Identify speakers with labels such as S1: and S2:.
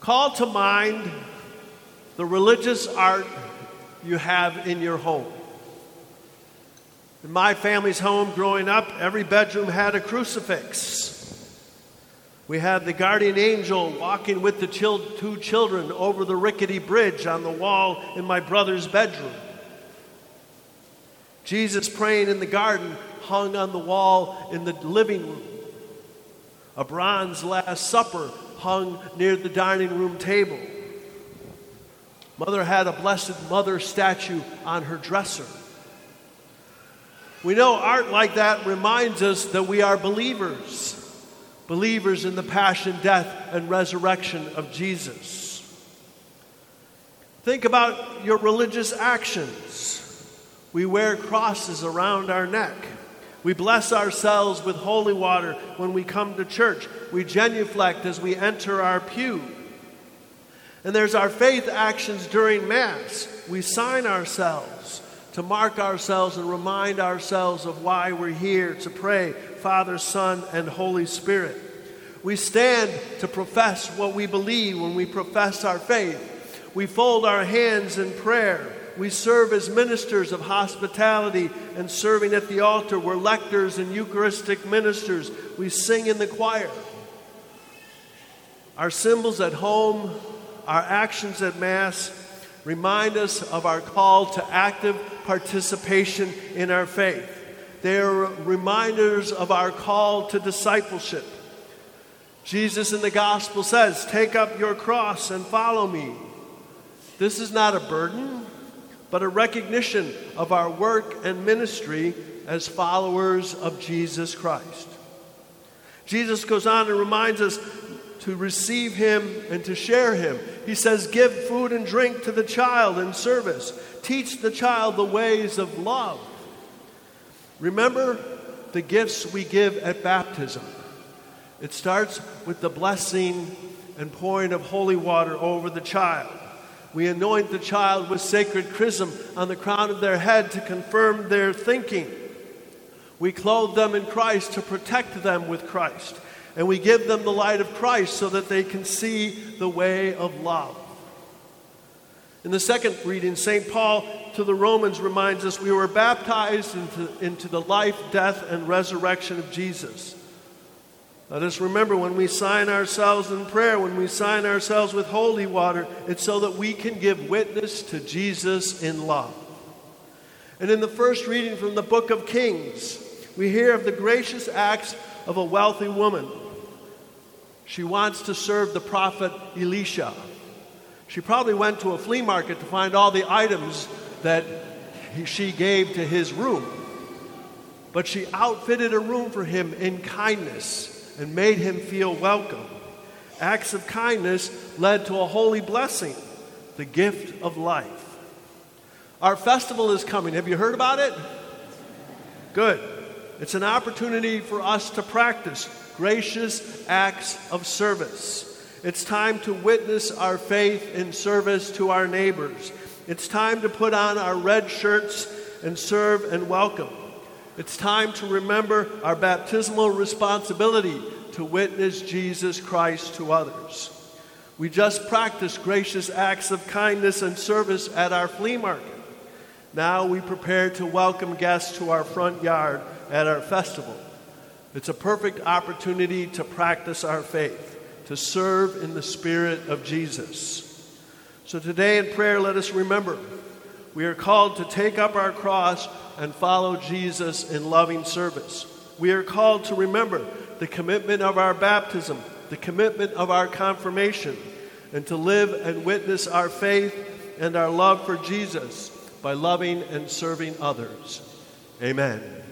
S1: Call to mind the religious art you have in your home. In my family's home growing up, every bedroom had a crucifix. We had the guardian angel walking with the two children over the rickety bridge on the wall in my brother's bedroom. Jesus praying in the garden hung on the wall in the living room. A bronze Last Supper hung near the dining room table. Mother had a Blessed Mother statue on her dresser. We know art like that reminds us that we are believers. Believers in the passion, death, and resurrection of Jesus. Think about your religious actions. We wear crosses around our neck. We bless ourselves with holy water when we come to church. We genuflect as we enter our pew. And there's our faith actions during Mass. We sign ourselves to mark ourselves and remind ourselves of why we're here to pray, Father, Son, and Holy Spirit. We stand to profess what we believe when we profess our faith. We fold our hands in prayer. We serve as ministers of hospitality and serving at the altar. We're lectors and Eucharistic ministers. We sing in the choir. Our symbols at home, our actions at Mass remind us of our call to active participation in our faith. They are reminders of our call to discipleship. Jesus in the gospel says, "Take up your cross and follow me." This is not a burden, but a recognition of our work and ministry as followers of Jesus Christ. Jesus goes on and reminds us to receive him and to share him. He says, "Give food and drink to the child in service. Teach the child the ways of love." Remember the gifts we give at baptism. It starts with the blessing and pouring of holy water over the child. We anoint the child with sacred chrism on the crown of their head to confirm their thinking. We clothe them in Christ to protect them with Christ. And we give them the light of Christ so that they can see the way of love. In the second reading, St. Paul to the Romans reminds us we were baptized into the life, death, and resurrection of Jesus. Let us remember when we sign ourselves in prayer, when we sign ourselves with holy water, it's so that we can give witness to Jesus in love. And in the first reading from the book of Kings, we hear of the gracious acts of a wealthy woman. She wants to serve the prophet Elisha. She probably went to a flea market to find all the items that she gave to his room. But she outfitted a room for him in kindness and made him feel welcome. Acts of kindness led to a holy blessing, the gift of life. Our festival is coming. Have you heard about it? Good. It's an opportunity for us to practice gracious acts of service. It's time to witness our faith in service to our neighbors. It's time to put on our red shirts and serve and welcome. It's time to remember our baptismal responsibility to witness Jesus Christ to others. We just practiced gracious acts of kindness and service at our flea market. Now we prepare to welcome guests to our front yard at our festival. It's a perfect opportunity to practice our faith, to serve in the Spirit of Jesus. So today in prayer, let us remember we are called to take up our cross and follow Jesus in loving service. We are called to remember the commitment of our baptism, the commitment of our confirmation, and to live and witness our faith and our love for Jesus by loving and serving others. Amen.